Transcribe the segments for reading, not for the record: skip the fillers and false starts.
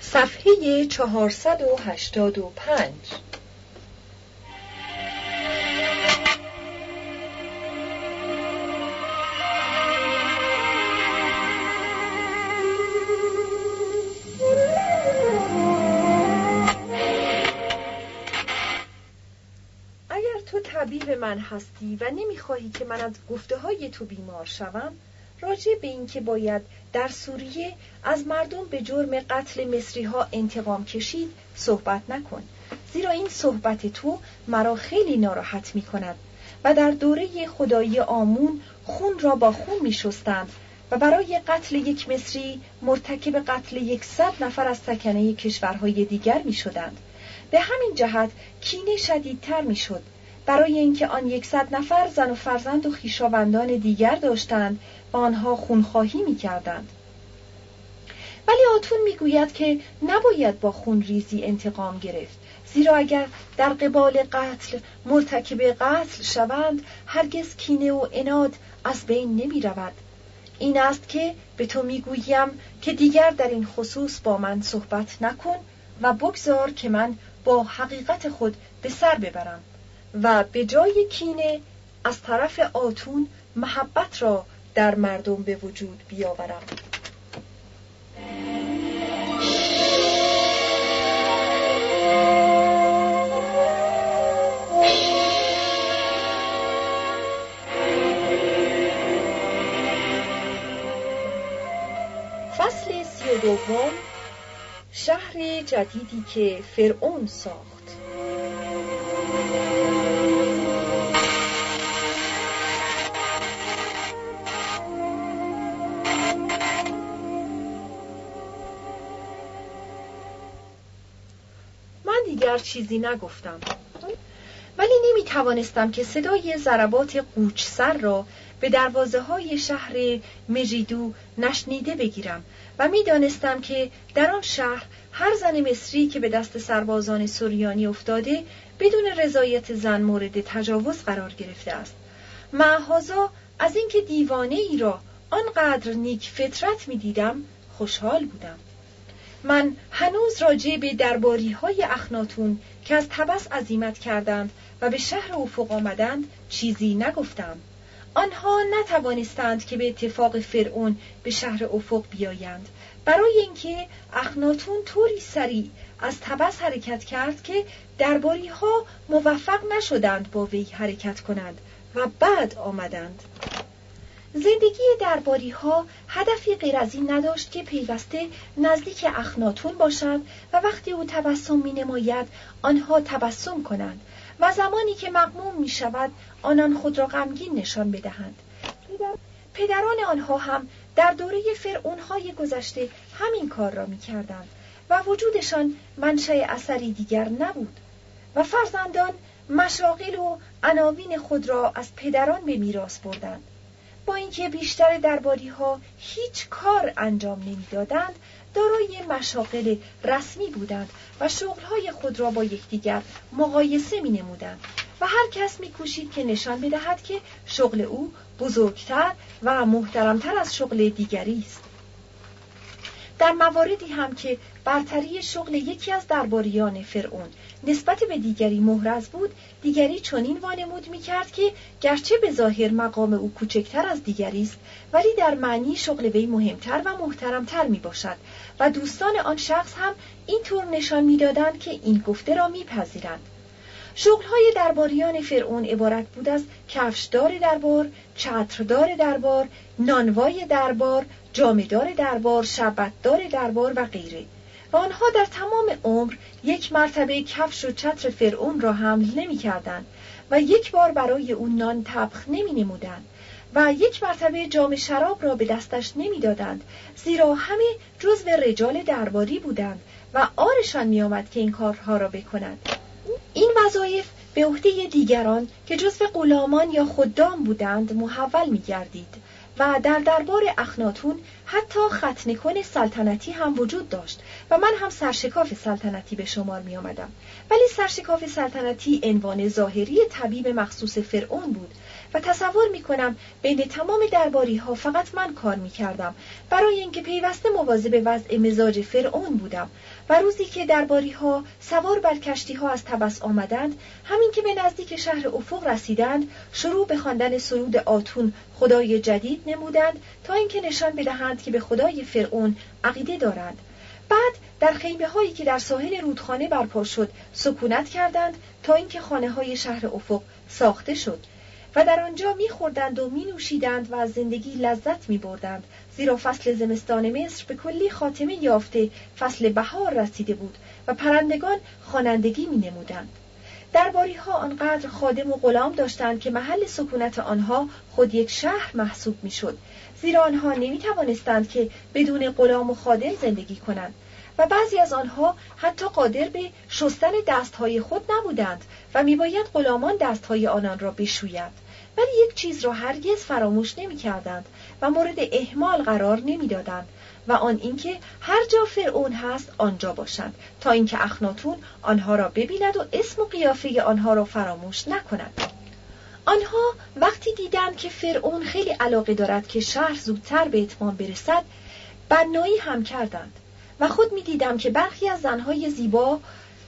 صفحه 485. اگر تو طبیب من هستی و نمیخواهی که من از گفته‌های تو بیمار شوم، راجع به این که باید در سوریه از مردم به جرم قتل مصری‌ها انتقام کشید صحبت نکن، زیرا این صحبت تو مرا خیلی ناراحت می‌کند و در دوره خدایی آمون خون را با خون می‌شستند و برای قتل یک مصری مرتکب قتل 100 نفر از سکنه کشورهای دیگر می‌شدند. به همین جهت کینه شدیدتر می‌شد، برای اینکه آن 100 نفر زن و فرزند و خویشاوندان دیگر داشتند و آنها خونخواهی می‌کردند. ولی آتون می‌گوید که نباید با خون ریزی انتقام گرفت، زیرا اگر در قبال قتل مرتکب قتل شوند هرگز کینه و عناد از بین نمی‌رود. این است که به تو می‌گویم که دیگر در این خصوص با من صحبت نکن و بگذار که من با حقیقت خود به سر ببرم و به جای کینه از طرف آتون محبت را در مردم به وجود بیاورم. فصل 32. شهر جدیدی که فرعون ساخت. من دیگر چیزی نگفتم، ولی نمی توانستم که صدای ضربات قوچسر را به دروازه های شهر مژیدو نشنیده بگیرم و می دانستم که در آن شهر هر زن مصری که به دست سربازان سوریانی افتاده بدون رضایت زن مورد تجاوز قرار گرفته است. معاذا از اینکه دیوانه ای را آنقدر نیک فطرت می دیدم خوشحال بودم. من هنوز راجع به درباری های اخناتون که از طبس عزیمت کردند و به شهر افق آمدند چیزی نگفتم. آنها نتوانستند که به اتفاق فرعون به شهر افق بیایند، برای اینکه اخناتون طوری سریع از طبس حرکت کرد که درباری ها موفق نشدند با وی حرکت کنند و بعد آمدند. زندگی درباری ها هدفی غیر از این نداشت که پیوسته نزدیک اخناتون باشند و وقتی او تبسم می نماید آنها تبسم کنند و زمانی که مغموم می شود آنان خود را غمگین نشان بدهند. پدران آنها هم در دوره فرعونهای گذشته همین کار را می کردند و وجودشان منشأ اثری دیگر نبود و فرزندان مشاغل و عناوین خود را از پدران به میراث بردند. با اینکه بیشتر درباری‌ها هیچ کار انجام نمی‌دادند، دارای مشاغل رسمی بودند و شغل‌های خود را با یکدیگر مقایسه می‌نمودند و هر کس می‌کوشید که نشان بدهد که شغل او بزرگتر و محترمتر از شغل دیگری است. در مواردی هم که برتری شغل یکی از درباریان فرعون نسبت به دیگری محرز بود، دیگری چنین وانمود می‌کرد که گرچه به ظاهر مقام او کوچکتر از دیگری است، ولی در معنی شغل وی مهمتر و محترمتر میباشد و دوستان آن شخص هم اینطور نشان می‌دادند که این گفته را میپذیرند. شغل‌های درباریان فرعون عبارت بود از کفشدار دربار، چتردار دربار، نانوای دربار، جامه‌دار دربار، شربتدار دربار و غیره و آنها در تمام عمر یک مرتبه کفش و چتر فرعون را حمل نمی‌کردند و یک بار برای او نان طبخ نمی‌نمودند و یک مرتبه جام شراب را به دستش نمی‌دادند، زیرا همه جزو رجال درباری بودند و عارشان می‌آمد که این کارها را بکنند. این وظایف به عهده دیگران که جزو غلامان یا خدام بودند محول می‌گردید و در دربار اخناتون حتی ختنه‌کن سلطنتی هم وجود داشت و من هم سرشکاف سلطنتی به شمار می آمدم. ولی سرشکاف سلطنتی عنوان ظاهری طبیب مخصوص فرعون بود و تصور میکنم بین تمام درباری ها فقط من کار میکردم برای اینکه پیوسته مواظب وضع مزاج فرعون بودم و روزی که درباری ها سوار بر کشتی ها از تبس آمدند، همین که به نزدیک شهر افق رسیدند شروع به خواندن سرود آتون خدای جدید نمودند تا اینکه نشان بدهند که به خدای فرعون عقیده دارند. بعد در خیمه هایی که در ساحل رودخانه برپا شد سکونت کردند تا اینکه خانه های شهر افق ساخته شد و در آنجا می‌خوردند و می‌نوشیدند و از زندگی لذت می‌بردند، زیرا فصل زمستان مصر به کلی خاتمه یافته فصل بهار رسیده بود و پرندگان خوانندگی می‌نمودند. درباری‌ها آنقدر خادم و غلام داشتند که محل سکونت آنها خود یک شهر محسوب می‌شد، زیرا آنها نمی‌توانستند که بدون غلام و خادم زندگی کنند و بعضی از آنها حتی قادر به شستن دستهای خود نبودند و میباید غلامان دستهای آنان را بشویند، ولی یک چیز را هرگز فراموش نمی‌کردند و مورد اهمال قرار نمی‌دادند و آن اینکه هر جا فرعون هست آنجا باشند تا اینکه اخناتون آنها را ببیند و اسم و قیافه آنها را فراموش نکند. آنها وقتی دیدند که فرعون خیلی علاقه دارد که شهر زودتر به اتمام برسد، بنایی هم کردند و خود می دیدم که برخی از زنهای زیبا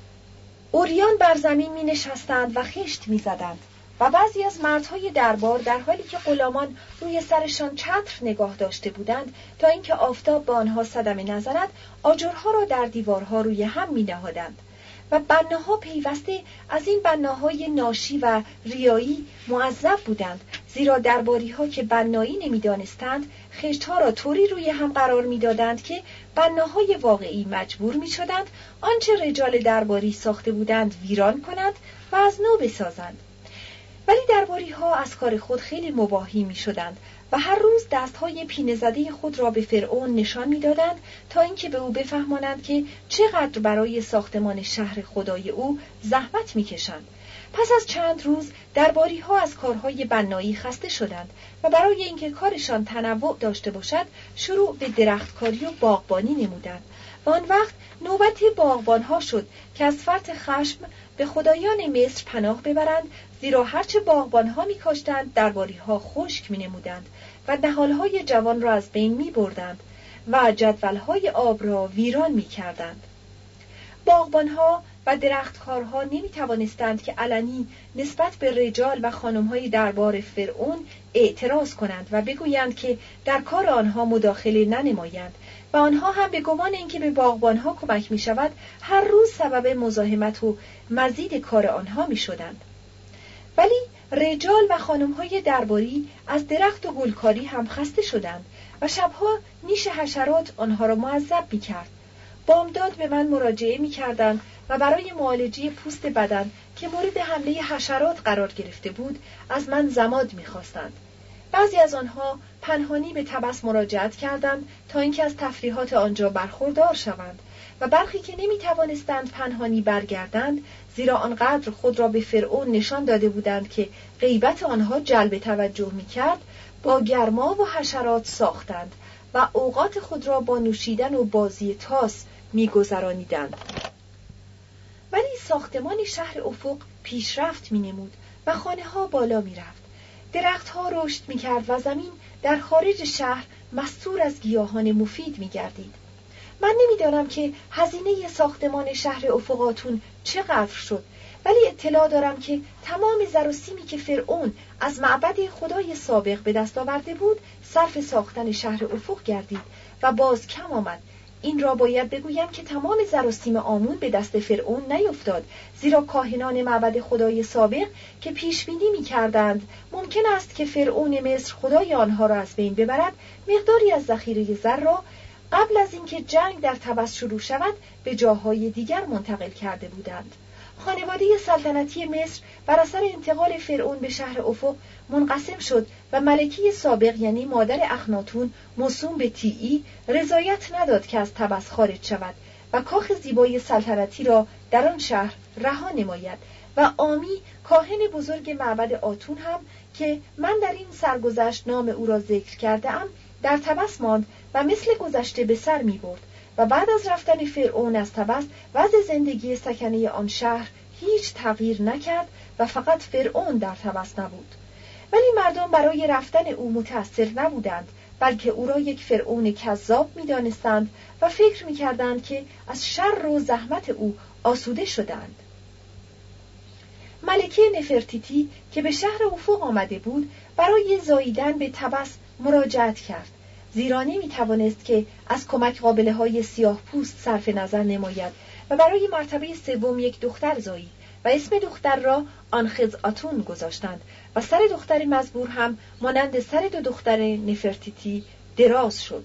عریان بر زمین می نشستند و خشت می زدند و بعضی از مردهای دربار در حالی که غلامان روی سرشان چتر نگاه داشته بودند تا اینکه آفتاب به آنها صدمه نزند، آجرها را در دیوارها روی هم می نهادند و بناها پیوسته از این بناهای ناشی و ریایی معذب بودند، زیرا درباری‌ها که بنایی نمی‌دانستند خشت‌ها را طوری روی هم قرار می‌دادند که بناهای واقعی مجبور می‌شدند آنچه رجال درباری ساخته بودند ویران کنند و از نو بسازند. ولی درباری‌ها از کار خود خیلی مباهی می‌شدند و هر روز دست‌های پینه‌زده خود را به فرعون نشان می‌دادند تا اینکه به او بفهمانند که چقدر برای ساختمان شهر خدای او زحمت می‌کشند. پس از چند روز درباری‌ها از کارهای بنایی خسته شدند و برای اینکه کارشان تنوع داشته باشد شروع به درختکاری و باغبانی نمودند و آن وقت نوبت باغبان‌ها شد که از فرط خشم به خدایان مصر پناه ببرند، زیرا هرچه باغبان‌ها می‌کاشتند درباری‌ها خشک می‌نمودند و نهال‌های جوان را از بین می‌بردند و جدول‌های آب را ویران می‌کردند. باغبان‌ها و درختکارها نمی‌توانستند که علنی نسبت به رجال و خانم‌های دربار فرعون اعتراض کنند و بگویند که در کار آنها مداخله ننمایند و آنها هم به گمان اینکه به باغبان‌ها کمک می‌شود هر روز سبب مزاحمت و مزید کار آنها می‌شدند. ولی رجال و خانم‌های درباری از درخت و گلکاری هم خسته شدند و شبها نیش حشرات آنها را معذب می‌کرد. بامداد به من مراجعه می‌کردند و برای معالجه پوست بدن که مورد حمله حشرات قرار گرفته بود از من ضماد می‌خواستند. بعضی از آنها پنهانی به تبس مراجعت کردند تا اینکه از تفریحات آنجا برخوردار شوند و برخی که نمی‌توانستند پنهانی برگردند، زیرا آنقدر خود را به فرعون نشان داده بودند که غیبت آنها جلب توجه می‌کرد، با گرما و حشرات ساختند و اوقات خود را با نوشیدن و بازی تاس می‌گذرانیدند. ولی ساختمان شهر افق پیشرفت می‌نمود و خانه‌ها بالا می‌رفت. درخت‌ها رشد می‌کرد و زمین در خارج شهر مستور از گیاهان مفید می‌گردید. من نمی‌دانم که هزینه ساختمان شهر افقاتون چقدر شد، ولی اطلاع دارم که تمام زر و سیمی که فرعون از معبد خدای سابق به دست آورده بود صرف ساختن شهر افق گردید و باز کم آمد. این را باید بگویم که تمام زر و سیم آمون به دست فرعون نیفتاد، زیرا کاهنان معبد خدای سابق که پیش بینی می‌کردند ممکن است که فرعون مصر خدای آنها را از بین ببرد، مقداری از ذخیره زر را قبل از اینکه جنگ در تبس شروع شود به جاهای دیگر منتقل کرده بودند. خانواده سلطنتی مصر بر اثر انتقال فرعون به شهر افق منقسم شد و ملکه سابق یعنی مادر اخناتون موسوم به تیئی رضایت نداد که از تبس خارج شود و کاخ زیبای سلطنتی را در آن شهر رها نماید و آمی کاهن بزرگ معبد آتون هم که من در این سرگذشت نام او را ذکر کرده ام در تبس ماند و مثل گذشته به سر می برد و بعد از رفتن فرعون از تبس وضع زندگی سکنه آن شهر هیچ تغییر نکرد و فقط فرعون در تبس نبود. ولی مردم برای رفتن او متأثر نبودند، بلکه او را یک فرعون کذاب می‌دانستند و فکر می‌کردند که از شر و زحمت او آسوده شدند. ملکه نفرتیتی که به شهر افق آمده بود برای زاییدن به تبس مراجعت کرد، زیرا نمی‌توانست که از کمک قابله‌های سیاه پوست صرف نظر نماید و برای مرتبه سوم یک دختر زایید و اسم دختر را آنخزآتون گذاشتند و سر دختر مزبور هم مانند سر دو دختر نفرتیتی دراز شد.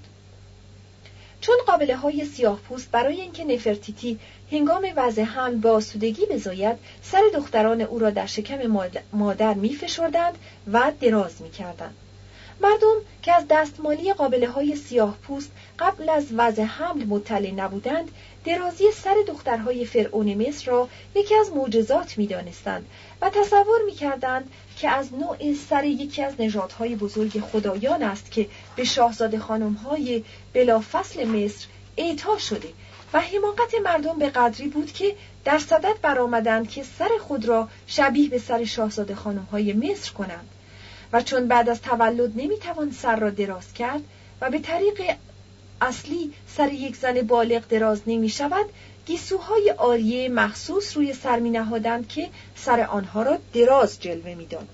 چون قابله‌های سیاه پوست برای اینکه نفرتیتی هنگام وضع حمل به آسودگی بزاید سر دختران او را در شکم مادر می‌فشردند و دراز می‌کردند. مردم که از دستمالی قابله‌های سیاه پوست قبل از وضع حمل مطلع نبودند، درازی سر دخترهای فرعون مصر را یکی از معجزات می‌دانستند و تصور می‌کردند که از نوع سر یکی از نژادهای بزرگ خدایان است که به شاهزاده خانم‌های بلافصل مصر اعطا شده و حماقت مردم به قدری بود که در صدد برآمدند که سر خود را شبیه به سر شاهزاده خانم‌های مصر کنند. و چون بعد از تولد نمیتوان سر را دراز کرد و به طریق اصلی سر یک زن بالغ دراز نمی شود، گیسوهای آریه مخصوص روی سر می نهادند که سر آنها را دراز جلوه می داد.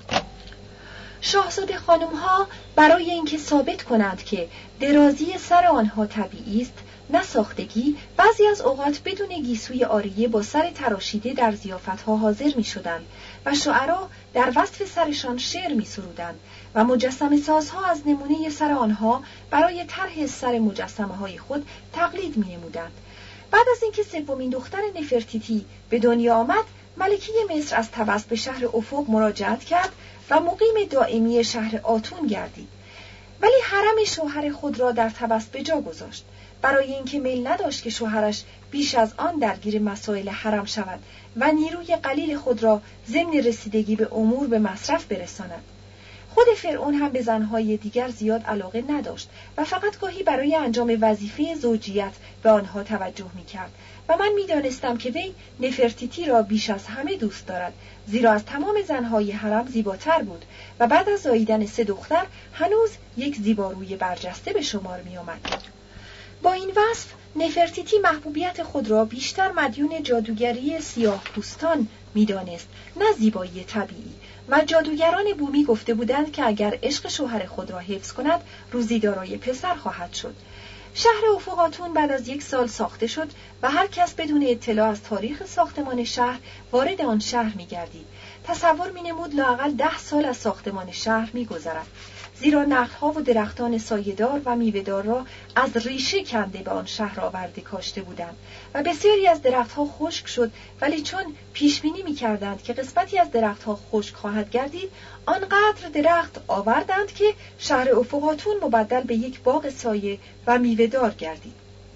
شاهزاده خانمها برای اینکه ثابت کنند که درازی سر آنها طبیعی است، نه ساختگی، بعضی از اوقات بدون گیسوی آریه با سر تراشیده در ضیافت‌ها حاضر می‌شدند و شعرا در وصف سرشان شعر می‌سرودند و مجسمه سازها از نمونه سر آنها برای طرح سر مجسمه‌های خود تقلید می‌نمودند. بعد از اینکه سومین دختر نفرتیتی به دنیا آمد، ملکه مصر از تبس به شهر افق مراجعت کرد و مقیم دائمی شهر آتون گردید. ولی حرم شوهر خود را در تبس به جا گذاشت، برای اینکه میل نداشت که شوهرش بیش از آن درگیر مسائل حرم شود و نیروی قلیل خود را ضمن رسیدگی به امور به مصرف برساند. خود فرعون هم به زنهای دیگر زیاد علاقه نداشت و فقط گاهی برای انجام وظیفه زوجیت به آنها توجه می‌کرد و من می‌دانستم که وی نفرتیتی را بیش از همه دوست دارد، زیرا از تمام زنهای حرم زیباتر بود و بعد از زاییدن 3 دختر هنوز یک زیباروی برجسته به شمار می‌آمد. با این وصف نفرتیتی محبوبیت خود را بیشتر مدیون جادوگری سیاه پوستان می‌دانست، نه زیبایی طبیعی، و جادوگران بومی گفته بودند که اگر عشق شوهر خود را حفظ کند روزی دارای پسر خواهد شد. شهر افق آتون بعد از 1 سال ساخته شد و هر کس بدون اطلاع از تاریخ ساختمان شهر وارد آن شهر می‌گردید. تصور می‌نمود لااقل 10 سال از ساختمان شهر می‌گذرد، زیرا نخل‌ها و درختان سایه‌دار و میوه‌دار را از ریشه کنده به آن شهر آورده کاشته بودند و بسیاری از درختها خشک شد، ولی چون پیش‌بینی می‌کردند که قسمتی از درختها خشک خواهد گردید، آنقدر درخت آوردند که شهر افق آتون مبدل به یک باغ سایه و میوه‌دار گردید.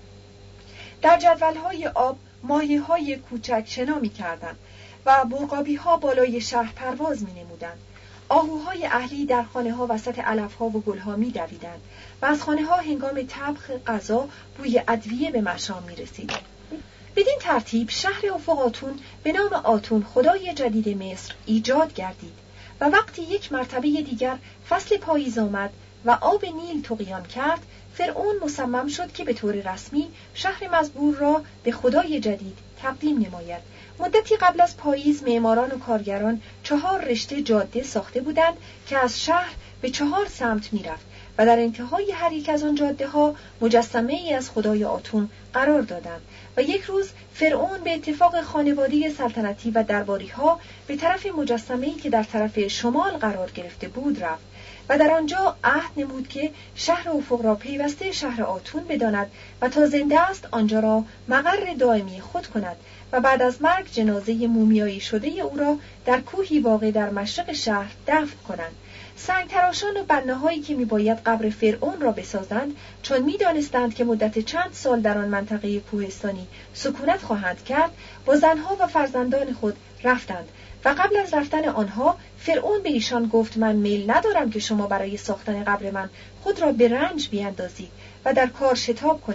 در جدول‌های آب ماهی‌های کوچک شنا می‌کردند و مرغابی‌ها بالای شهر پرواز می‌نمودند. آهوهای اهلی در خانه‌ها وسط علف‌ها و گل‌ها می‌دویدند و از خانه‌ها هنگام طبخ غذا بوی ادویه به مشام می‌رسید. بدین ترتیب شهر افق آتون به نام آتون خدای جدید مصر ایجاد گردید و وقتی یک مرتبه دیگر فصل پاییز آمد و آب نیل طغیان کرد، فرعون مصمم شد که به طور رسمی شهر مزبور را به خدای جدید تقدیم نماید. مدتی قبل از پاییز معماران و کارگران 4 رشته جاده ساخته بودند که از شهر به 4 سمت می‌رفت و در انتهای هر یک از آن جاده‌ها مجسمه‌ای از خدای آتون قرار دادند و یک روز فرعون به اتفاق خانواده سلطنتی و درباری‌ها به طرف مجسمه‌ای که در طرف شمال قرار گرفته بود رفت و در آنجا عهد نمود که شهر افق را پیوسته شهر آتون بداند و تا زنده است آنجا را مقر دائمی خود کند و بعد از مرگ جنازه مومیایی شده او را در کوهی واقع در مشرق شهر دفن کنند. سنگ‌تراشان و بناهایی که می‌باید قبر فرعون را بسازند، چون می‌دانستند که مدت چند سال در آن منطقه کوهستانی سکونت خواهند کرد، با زنها و فرزندان خود رفتند و قبل از رفتن آنها فرعون به ایشان گفت من میل ندارم که شما برای ساختن قبر من خود را به رنج بیاندازید و در کار شتاب کنید،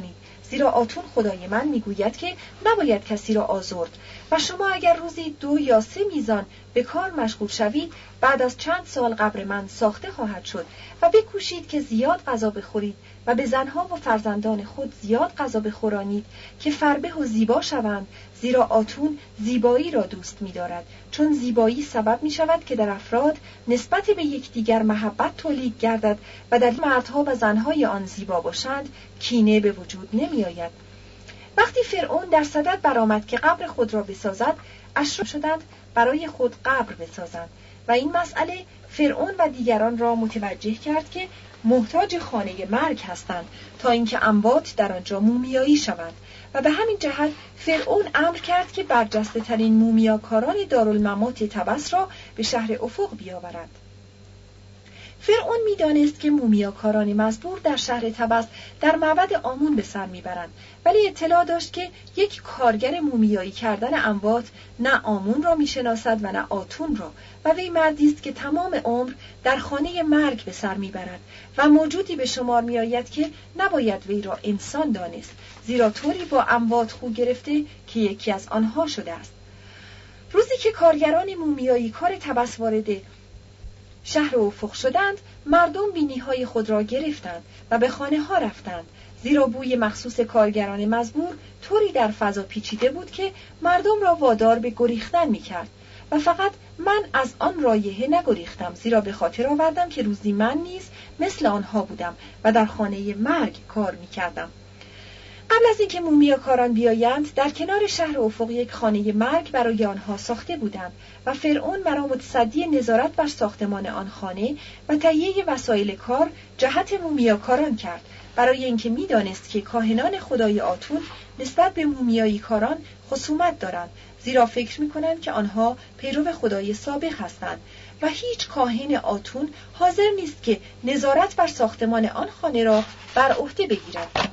زیرا آتون خدای من میگوید که نباید کسی را آزرد و شما اگر روزی 2 یا 3 میزان به کار مشغول شوید، بعد از چند سال قبر من ساخته خواهد شد و بکوشید که زیاد غذا بخورید و به زنها و فرزندان خود زیاد غذا بخورانید که فربه و زیبا شوند، زیرا آتون زیبایی را دوست می‌دارد، چون زیبایی سبب می‌شود که در افراد نسبت به یکدیگر محبت تولید گردد و در مردها و زنهای آن زیبا باشند کینه به وجود نمی‌آید. وقتی فرعون در صدد برآمد که قبر خود را بسازد، اشراف شدند برای خود قبر بسازند و این مسئله فرعون و دیگران را متوجه کرد که محتاج خانه مرگ هستند تا اینکه اموات در آنجا مومیایی شوند و به همین جهت فرعون امر کرد که برجسته ترین مومیاکاران دارالممات طبس را به شهر افق بیاورد. فرعون می‌دانست که مومیاکاران مزبور در شهر طبس در معبد آمون به سر می‌برند، ولی اطلاع داشت که یک کارگر مومیایی کردن اموات نه آمون را می‌شناسد و نه آتون را و وی مردی است که تمام عمر در خانه مرگ به سر می‌برد و موجودی به شمار می‌آید که نباید وی را انسان دانست، زیرا طوری با اموات خو گرفته که یکی از آنها شده است. روزی که کارگران مومیایی کار طبس وارد شهر افق شدند، مردم بینی‌های خود را گرفتند و به خانه‌ها رفتند، زیرا بوی مخصوص کارگران مزبور طوری در فضا پیچیده بود که مردم را وادار به گریختن می‌کرد و فقط من از آن رایحه نگریختم، زیرا به خاطر آوردم که روزی من نیز مثل آنها بودم و در خانه مرگ کار می‌کردم. قبل از اینکه مومیاکاران بیایند، در کنار شهر افق یک خانه مرگ برای آنها ساخته بودند و فرعون مرا متصدی نظارت بر ساختمان آن خانه و تهیه وسایل کار جهت مومیاکاران کرد، برای اینکه می‌دانست که کاهنان خدای آتون نسبت به مومیایی کاران خصومت دارند، زیرا فکر می‌کنند که آنها پیرو خدای سابق هستند و هیچ کاهن آتون حاضر نیست که نظارت بر ساختمان آن خانه را بر عهده بگیرد.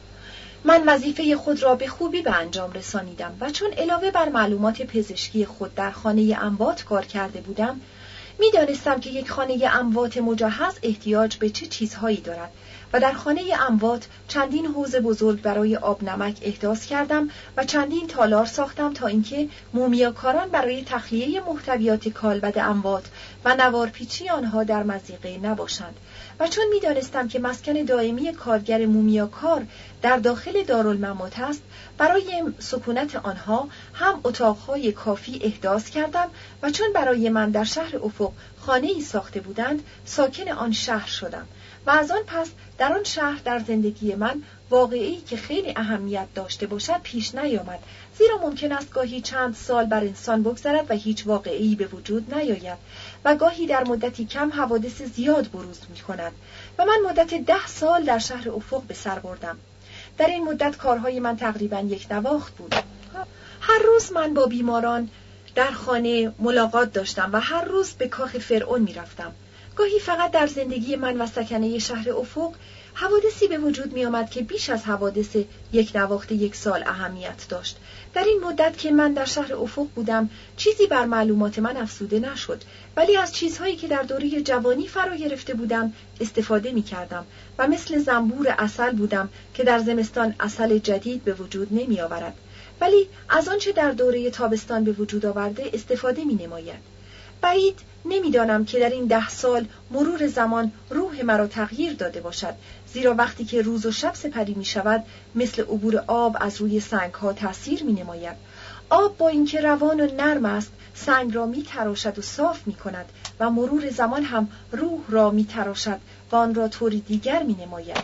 من وظیفه خود را به خوبی به انجام رسانیدم و چون علاوه بر معلومات پزشکی خود در خانه اموات کار کرده بودم، می‌دانستم که یک خانه اموات مجهز احتیاج به چه چیزهایی دارد و در خانه اموات چندین حوض بزرگ برای آب نمک احداث کردم و چندین تالار ساختم تا اینکه مومیاکاران برای تخلیه محتویات کالبد اموات و نوارپیچی آنها در مضیقه نباشند و چون می‌دانستم که مسکن دائمی کارگر مومیاکار در داخل دارالممات است، برای سکونت آنها هم اتاقهای کافی احداث کردم و چون برای من در شهر افق خانه‌ای ساخته بودند، ساکن آن شهر شدم و از آن پس در آن شهر در زندگی من واقعی که خیلی اهمیت داشته باشد پیش نیامد، زیرا ممکن است گاهی چند سال بر انسان بگذرد و هیچ واقعی به وجود نیاید و گاهی در مدتی کم حوادث زیاد بروز می‌کند و من مدت 10 سال در شهر افق به سر بردم. در این مدت کارهای من تقریباً یک نواخت بود. هر روز من با بیماران در خانه ملاقات داشتم و هر روز به کاخ فرعون می‌رفتم. گاهی فقط در زندگی من و سکنه شهر افق حوادثی به وجود می آمد که بیش از حوادث یک نواخت 1 سال اهمیت داشت. در این مدت که من در شهر افق بودم چیزی بر معلومات من افزوده نشد، ولی از چیزهایی که در دوره جوانی فرا گرفته بودم استفاده می کردم و مثل زنبور عسل بودم که در زمستان عسل جدید به وجود نمی آورد، ولی از آنچه در دوره تابستان به وجود آورده استفاده می نماید. بعید نمیدانم که در این 10 سال مرور زمان روح مرا تغییر داده باشد، زیرا وقتی که روز و شب سپری می شود مثل عبور آب از روی سنگ ها تأثیر می نماید. آب با اینکه روان و نرم است سنگ را می تراشد و صاف می کند و مرور زمان هم روح را می تراشد و آن را طوری دیگر می نماید.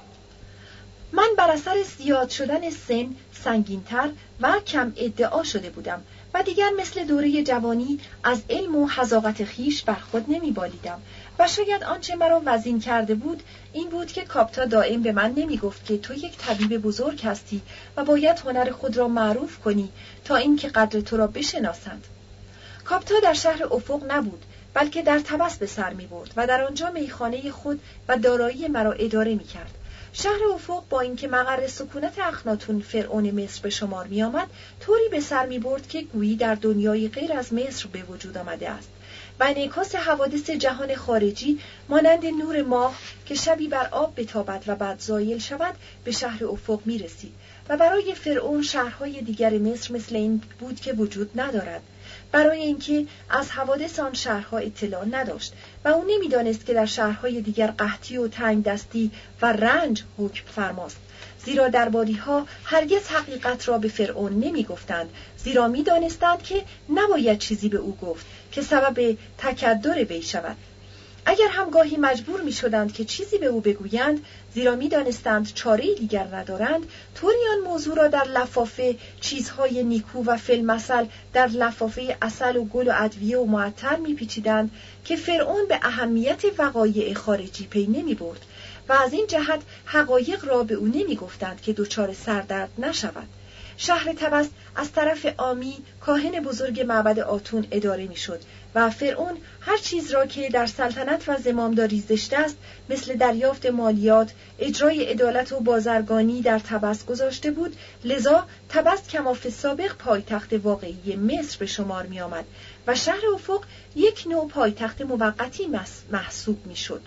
من بر اثر زیاد شدن سن سنگین‌تر و کم ادعا شده بودم و دیگر مثل دوره جوانی از علم و حذاقت خیش بر خود نمی‌بالیدم و شاید آنچه مرا وزین کرده بود این بود که کاپتا دائم به من نمی‌گفت که تو یک طبیب بزرگ هستی و باید هنر خود را معروف کنی تا اینکه قدر تو را بشناسند. کاپتا در شهر افق نبود، بلکه در طبس به سر می‌برد و در آنجا میخانه خود و دارایی مرا اداره می‌کرد. شهر افق با اینکه مقر سکونت اخناتون فرعون مصر به شمار می آمد، طوری به سر می برد که گویی در دنیای غیر از مصر به وجود آمده است. و انعکاس حوادث جهان خارجی مانند نور ماه که شبی بر آب بتابد و بعد زایل شود به شهر افق می رسید و برای فرعون شهرهای دیگر مصر مثل این بود که وجود ندارد، برای اینکه از حوادث آن شهرها اطلاع نداشت و او نمی‌دانست که در شهرهای دیگر قحطی و تنگ دستی و رنج حکم فرماست، زیرا درباری‌ها هرگز حقیقت را به فرعون نمی‌گفتند، زیرا می‌دانستند که نباید چیزی به او گفت که سبب تکدر وی شود. اگر هم گاهی مجبور می‌شدند که چیزی به او بگویند، زیرا می‌دانستند چاره‌ای دیگر ندارند، طوری آن موضوع را در لفافه چیزهای نیکو و فی‌المثل در لفافه عسل و گل و ادویه و معطر می‌پیچیدند که فرعون به اهمیت وقایع خارجی پی نمی‌برد و از این جهت حقایق را به او نمی‌گفتند که دچار سردرد نشود. شهر طبس از طرف آمی کاهن بزرگ معبد آتون اداره می‌شد و فرعون هر چیز را که در سلطنت و زمامداری زشته است مثل دریافت مالیات، اجرای عدالت و بازرگانی در طبس گذاشته بود، لذا طبس کما فی السابق پایتخت واقعی مصر به شمار می آمد و شهر افق یک نوع پایتخت موقتی محسوب می شد.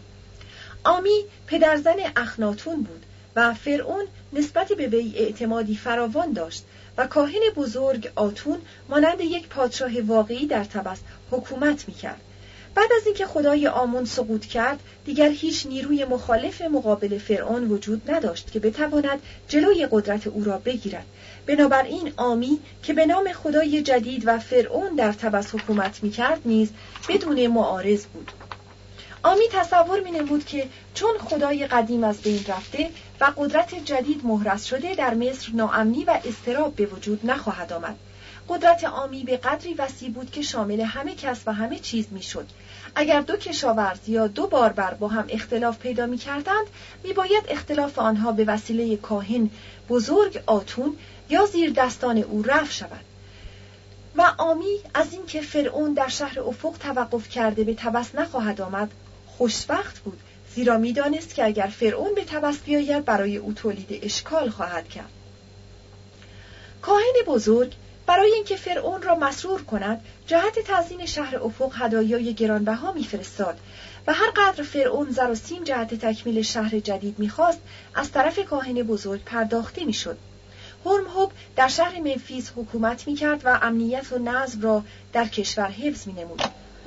آمی پدرزن اخناتون بود و فرعون نسبت به وی اعتمادی فراوان داشت و کاهن بزرگ آتون مانند یک پادشاه واقعی در طبس حکومت می‌کرد. بعد از اینکه خدای آمون سقوط کرد، دیگر هیچ نیروی مخالف مقابل فرعون وجود نداشت که بتواند جلوی قدرت او را بگیرد. بنابراین آمی که به نام خدای جدید و فرعون در طبس حکومت می‌کرد نیز بدون معارض بود. آمی تصور می‌نمود که چون خدای قدیم از بین رفته و قدرت جدید مهرس شده، در مصر ناامنی و اضطراب به وجود نخواهد آمد. قدرت آمی به قدری وسیع بود که شامل همه کس و همه چیز میشد. اگر دو کشاورز یا دو باربر با هم اختلاف پیدا می‌کردند، می‌باید اختلاف آنها به وسیله کاهن بزرگ آتون یا زیر دستان او رفع شود. و آمی از اینکه فرعون در شهر افق توقف کرده به طبس نخواهد آمد خوشبخت بود، زیرا می‌دانست که اگر فرعون به طبس بیاید برای او تولید اشکال خواهد کرد. کاهن بزرگ برای اینکه فرعون را مسرور کند، جهت تزیین شهر افق هدایای گرانبها می‌فرستاد و هر قدر فرعون زر و سیم جهت تکمیل شهر جدید می‌خواست، از طرف کاهن بزرگ پرداخته می‌شد. هرمهب در شهر منفیس حکومت می‌کرد و امنیت و نظم را در کشور حفظ می‌نمود.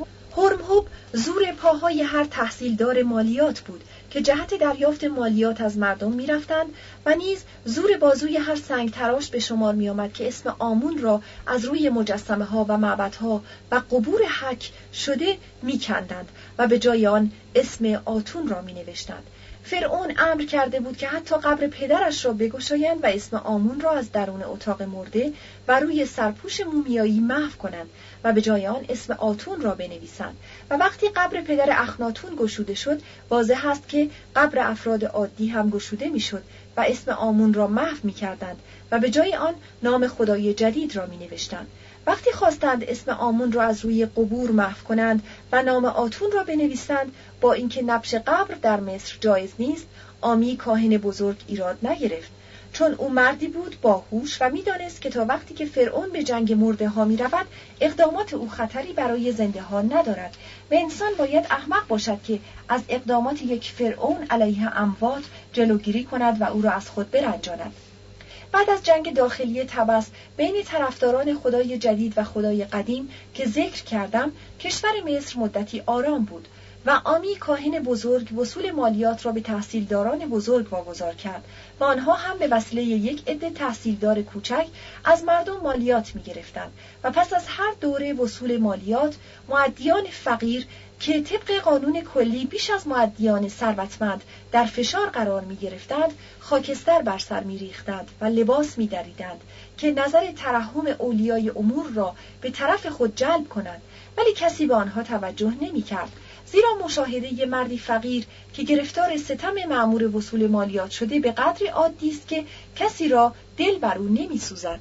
هرمهب زور پاهای هر تحصیلدار مالیات بود که جهت دریافت مالیات از مردم می‌رفتند و نیز زور بازوی هر سنگ تراش به شمار می‌آمد که اسم آمون را از روی مجسمه‌ها و معبدها و قبور حک شده می‌کندند و به جای آن اسم آتون را می‌نوشتند. فرعون امر کرده بود که حتی قبر پدرش را بگشایند و اسم آمون را از درون اتاق مرده و روی سرپوش مومیایی محو کنند و به جای آن اسم آتون را بنویسند. و وقتی قبر پدر اخناتون گشوده شد، واضح است که قبر افراد عادی هم گشوده میشد و اسم آمون را محو می‌کردند و به جای آن نام خدای جدید را می‌نوشتند. وقتی خواستند اسم آمون را از روی قبور محو کنند و نام آتون را بنویسند، با اینکه نبش قبر در مصر جایز نیست، آمی کاهن بزرگ ایراد نگرفت، چون او مردی بود باهوش و می‌دانست که تا وقتی که فرعون به جنگ مرده ها می‌رود، اقدامات او خطری برای زنده ها ندارد و انسان باید احمق باشد که از اقدامات یک فرعون علیه اموات جلوگیری کند و او را از خود برنجاند. بعد از جنگ داخلی طبس بین طرفداران خدای جدید و خدای قدیم که ذکر کردم، کشور مصر مدتی آرام بود و آمی کاهن بزرگ وصول مالیات را به تحصیلداران بزرگ واگذار کرد و آنها هم به وسیله یک عده تحصیلدار کوچک از مردم مالیات می‌گرفتند و پس از هر دوره وصول مالیات، مؤدیان فقیر که طبق قانون کلی بیش از مؤدیان ثروتمند در فشار قرار می‌گرفتند، خاکستر بر سر می‌ریختند و لباس می‌دریدند که نظر ترحم اولیای امور را به طرف خود جلب کنند، ولی کسی به آنها توجه نمی‌کرد، زیرا مشاهده ی مردی فقیر که گرفتار ستم مأمور وصول مالیات شده به قدری عادی است که کسی را دل بر او نمی‌سوزد.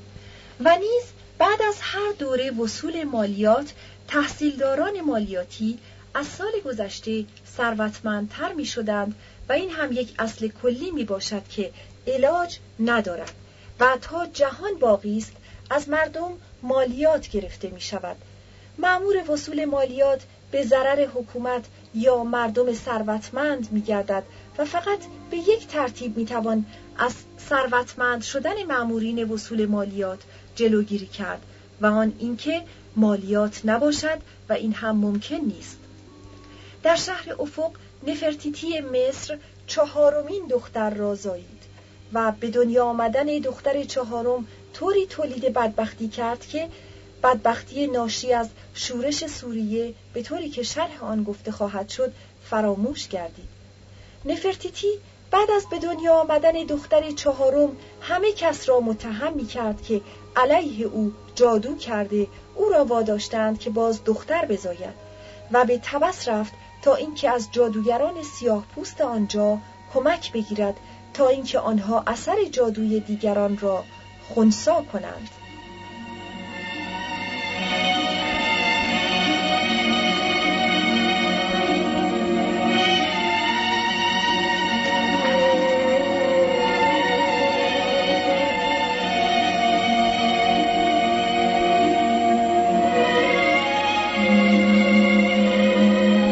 و نیز بعد از هر دوره وصول مالیات، تحصیلداران مالیاتی از سال گذشته ثروتمندتر می‌شدند و این هم یک اصل کلی میباشد که علاج ندارد و تا جهان باقی است از مردم مالیات گرفته می‌شود. مأمور وصول مالیات به ضرر حکومت یا مردم ثروتمند می‌گردد و فقط به یک ترتیب می‌توان از ثروتمند شدن مأمورین وصول مالیات جلوگیری کرد و آن اینکه مالیات نباشد و این هم ممکن نیست. در شهر افق نفرتیتی مصر 4مین دختر را زایید و به دنیا آمدن دختر 4 طوری تولید بدبختی کرد که بدبختی ناشی از شورش سوریه به طوری که شرح آن گفته خواهد شد فراموش گردید. نفرتیتی بعد از به دنیا آمدن دختر 4 همه کس را متهم می کرد که علیه او جادو کرده، او را واداشتند که باز دختر بزاید و به طبس رفت تا اینکه از جادوگران سیاه پوست آنجا کمک بگیرد تا اینکه آنها اثر جادوی دیگران را خنثی کنند.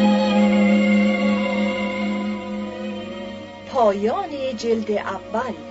پایان جلد اول.